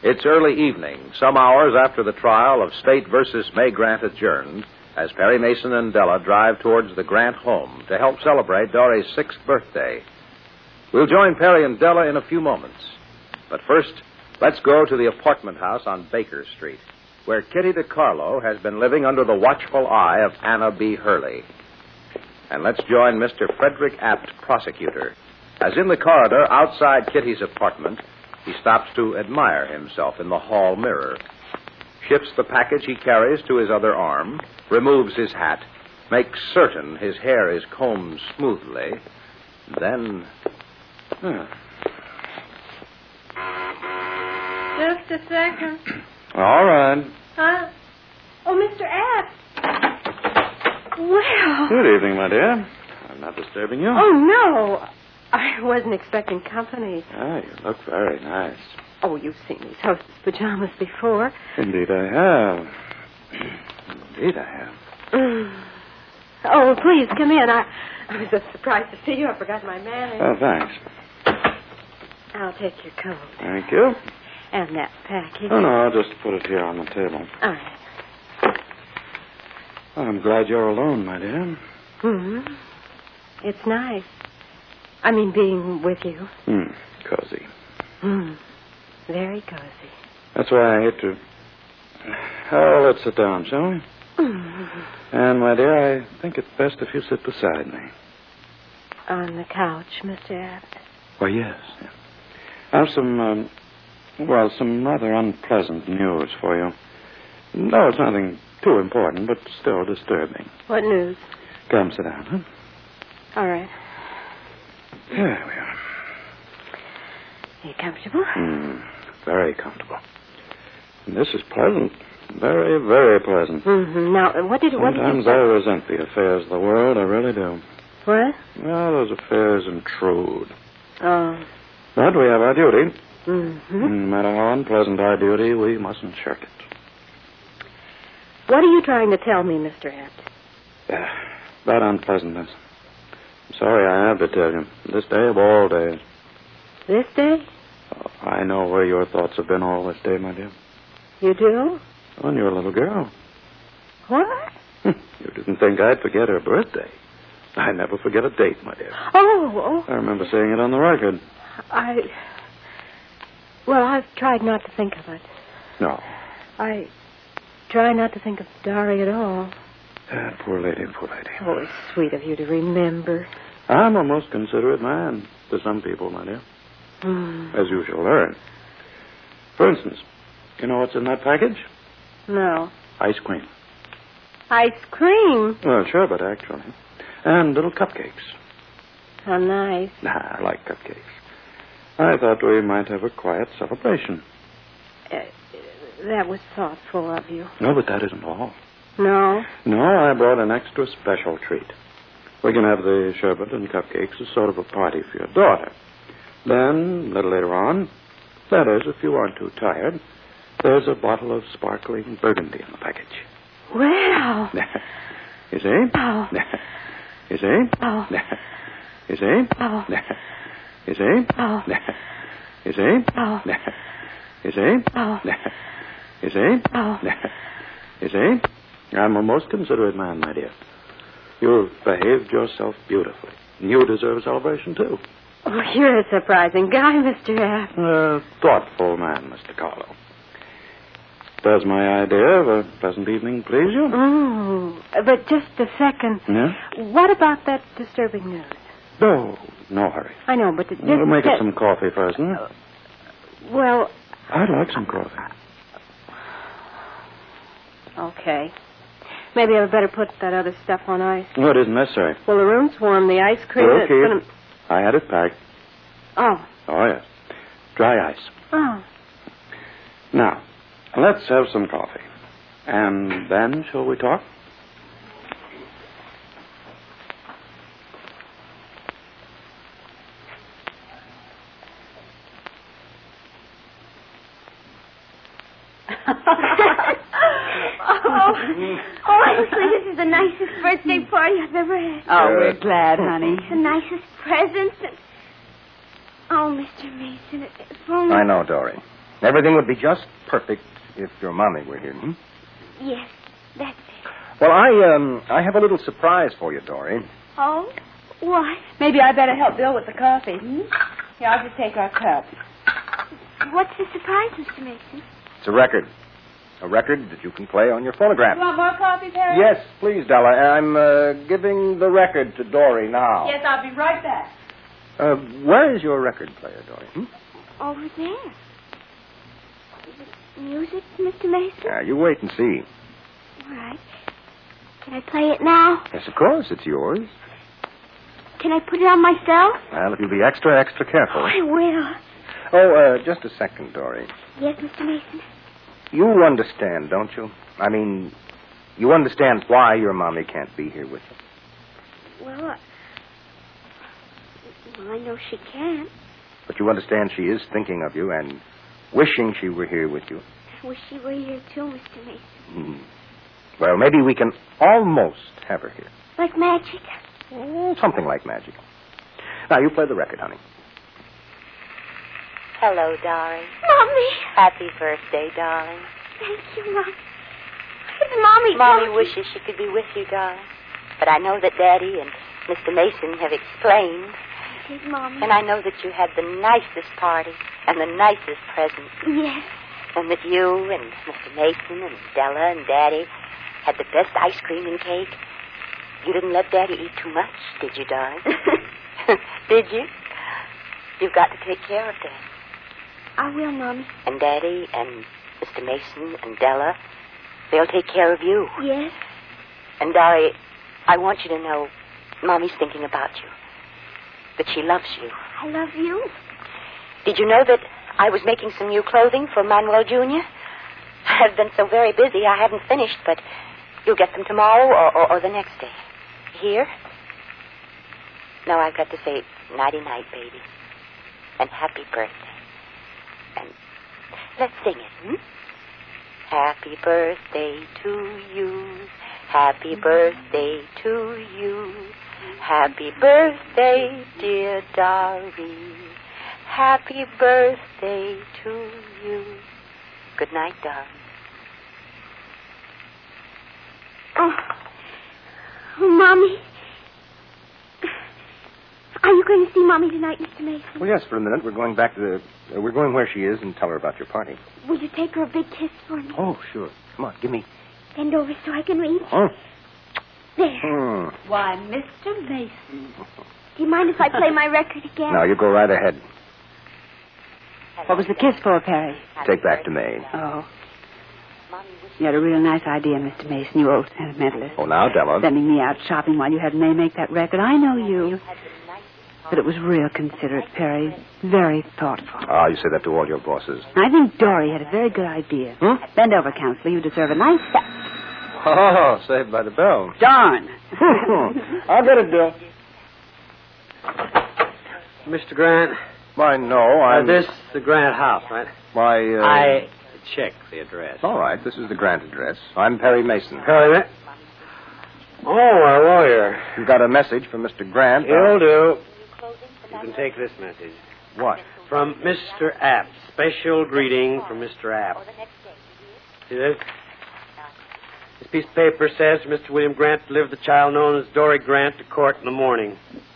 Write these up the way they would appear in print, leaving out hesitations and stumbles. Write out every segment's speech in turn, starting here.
It's early evening, some hours after the trial of State versus May Grant adjourned, as Perry Mason and Della drive towards the Grant home to help celebrate Dory's 6th birthday. We'll join Perry and Della in a few moments. But first, let's go to the apartment house on Baker Street, where Kitty DiCarlo has been living under the watchful eye of Anna B. Hurley. And let's join Mr. Frederick Apt, prosecutor, as in the corridor outside Kitty's apartment, he stops to admire himself in the hall mirror, shifts the package he carries to his other arm, removes his hat, makes certain his hair is combed smoothly, then... Just a second. All right. Huh? Oh, Mr. Apt. Well. Good evening, my dear. I'm not disturbing you. Oh, no. I wasn't expecting company. Ah, you look very nice. Oh, you've seen these hostess pajamas before. Indeed I have. Indeed I have. Oh, please, come in. I was so surprised to see you. I forgot my manners. Oh, thanks. I'll take your coat. Thank you. And that package. Oh, no, I'll just put it here on the table. All right. Well, I'm glad you're alone, my dear. Mm-hmm. It's nice. I mean, being with you. Cozy. Very cozy. That's why I hate to... Oh, let's sit down, shall we? And, my dear, I think it's best if you sit beside me. On the couch, Mr. Apt? Why, yes. I have some rather unpleasant news for you. No, it's nothing too important, but still disturbing. What news? Come, sit down, huh? All right. There we are. Are you comfortable? Very comfortable. And this is pleasant. Very, very pleasant. Now, what did you say? Sometimes I resent the affairs of the world. I really do. What? Well, those affairs intrude. Oh. But we have our duty. No matter how unpleasant our duty, we mustn't shirk it. What are you trying to tell me, Mr. Apt? About unpleasantness. I'm sorry I have to tell you. This day of all days. This day? Oh, I know where your thoughts have been all this day, my dear. You do? On your little girl. What? You didn't think I'd forget her birthday. I never forget a date, my dear. Oh. I remember saying it on the record. Well, I've tried not to think of it. No. I try not to think of Dari at all. Poor lady, poor lady. Oh, it's sweet of you to remember. I'm a most considerate man to some people, my dear. As you shall learn. For instance, you know what's in that package? No. Ice cream. Ice cream? Well, sherbet, actually. And little cupcakes. How nice. I like cupcakes. I thought we might have a quiet celebration. That was thoughtful of you. No, but that isn't all. No? No, I brought an extra special treat. We can have the sherbet and cupcakes as sort of a party for your daughter. Then, a little later on, that is, if you aren't too tired, there's a bottle of sparkling burgundy in the package. Well. You see? Oh. You see? Oh. You see? Oh. You see? Oh. You see? Oh. You see? Oh. You see? Oh. You see? I'm a most considerate man, my dear. You've behaved yourself beautifully. And you deserve a celebration, too. Oh, you're a surprising guy, Mr. Apt. A thoughtful man, Mr. Carlo. Does my idea of a pleasant evening please you? But just a second. Yeah? What about that disturbing news? No hurry. I know, but... We'll make it some coffee first, huh? Well... I'd like some coffee. Okay. Maybe I'd better put that other stuff on ice. No, it isn't necessary. Well, the room's warm. The ice cream... Okay. I had it packed. Oh. Oh, yes. Dry ice. Oh. Now, let's have some coffee. And then, shall we talk? Honestly, this is the nicest birthday party I've ever had. Oh, we're glad, honey. The nicest presents. Oh, Mr. Mason, if only... I know, Dory. Everything would be just perfect if your mommy were here. Yes, that's it. Well, I have a little surprise for you, Dory. Oh? What? Maybe I better help Bill with the coffee. Here, I'll just take our cup. What's the surprise, Mr. Mason? It's a record. A record that you can play on your phonograph. You want more coffee, Perry? Yes, please, Della. I'm giving the record to Dory now. Yes, I'll be right back. Where is your record player, Dory? Over there. Is it music, Mr. Mason? You wait and see. All right. Can I play it now? Yes, of course. It's yours. Can I put it on myself? Well, if you'll be extra careful. I will. Oh, just a second, Dory. Yes, Mr. Mason? You understand, don't you? I mean, you understand why your mommy can't be here with you. Well, I know she can't. But you understand she is thinking of you and wishing she were here with you. I wish she were here, too, Mr. Mason. Well, maybe we can almost have her here. Like magic? Something like magic. Now, you play the record, honey. Hello, Dory. Mommy! Happy birthday, darling. Thank you, Mommy. Mommy Mommy wishes she could be with you, darling. But I know that Daddy and Mr. Mason have explained. I did, Mommy. And I know that you had the nicest party and the nicest present. Yes. And that you and Mr. Mason and Della and Daddy had the best ice cream and cake. You didn't let Daddy eat too much, did you, darling? Did you? You've got to take care of Daddy. I will, Mommy. And Daddy and Mr. Mason and Della, they'll take care of you. Yes. And, Dory, I want you to know Mommy's thinking about you. That she loves you. I love you. Did you know that I was making some new clothing for Manuel Jr.? I've been so very busy I haven't finished, but you'll get them tomorrow or the next day. Here? Now I've got to say nighty-night, baby. And happy birthday. And let's sing it, Happy birthday to you. Happy birthday to you. Happy birthday, dear Dory. Happy birthday to you. Good night, darling. Oh, Mommy. Are you going to see Mommy tonight, Mr. Mason? Well, yes, for a minute. We're going back to we're going where she is and tell her about your party. Will you take her a big kiss for me? Oh, sure. Come on, give me. Bend over so I can reach. Oh. There. Why, Mr. Mason. Do you mind if I play my record again? No, you go right ahead. What was the kiss for, Perry? Take back to May. Oh. You had a real nice idea, Mr. Mason, you old sentimentalist. Oh, now, Della. Sending me out shopping while you had May make that record. I know you. But it was real considerate, Perry. Very thoughtful. Ah, you say that to all your bosses. I think Dory had a very good idea. Bend over, Counselor. You deserve a nice... Oh, saved by the bell. Darn. I'll get it, Bill. Mr. Grant? Why, no, This is the Grant house, right? Why, I checked the address. All right, this is the Grant address. I'm Perry Mason. Perry? Oh, a lawyer. You've got a message from Mr. Grant. It'll do. You can take this message. What? From Mr. Apt. Special greeting from Mr. Apt. See this? This piece of paper says Mr. William Grant delivered the child known as Dory Grant to court in the morning.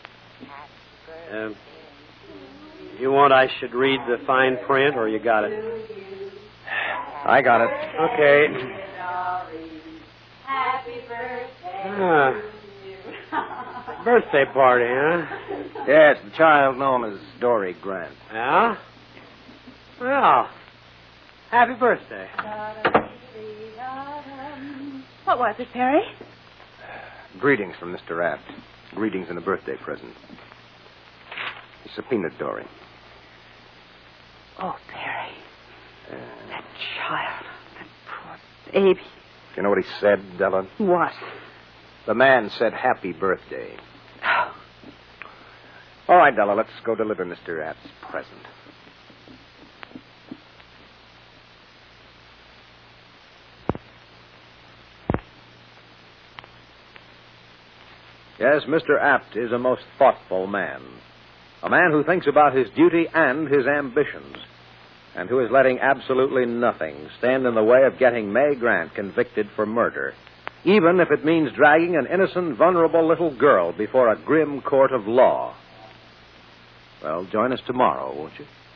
You want I should read the fine print, or you got it? I got it. Okay. Happy birthday. Birthday party, huh? Yes, the child known as Dory Grant. Yeah? Well, happy birthday. What was it, Perry? Greetings from Mr. Apt. Greetings and a birthday present. He subpoenaed Dory. Oh, Perry. That child. That poor baby. You know what he said, Della? What? The man said happy birthday. All right, Della, let's go deliver Mr. Apt's present. Yes, Mr. Apt is a most thoughtful man. A man who thinks about his duty and his ambitions. and who is letting absolutely nothing stand in the way of getting May Grant convicted for murder, even if it means dragging an innocent, vulnerable little girl before a grim court of law. Well, join us tomorrow, won't you?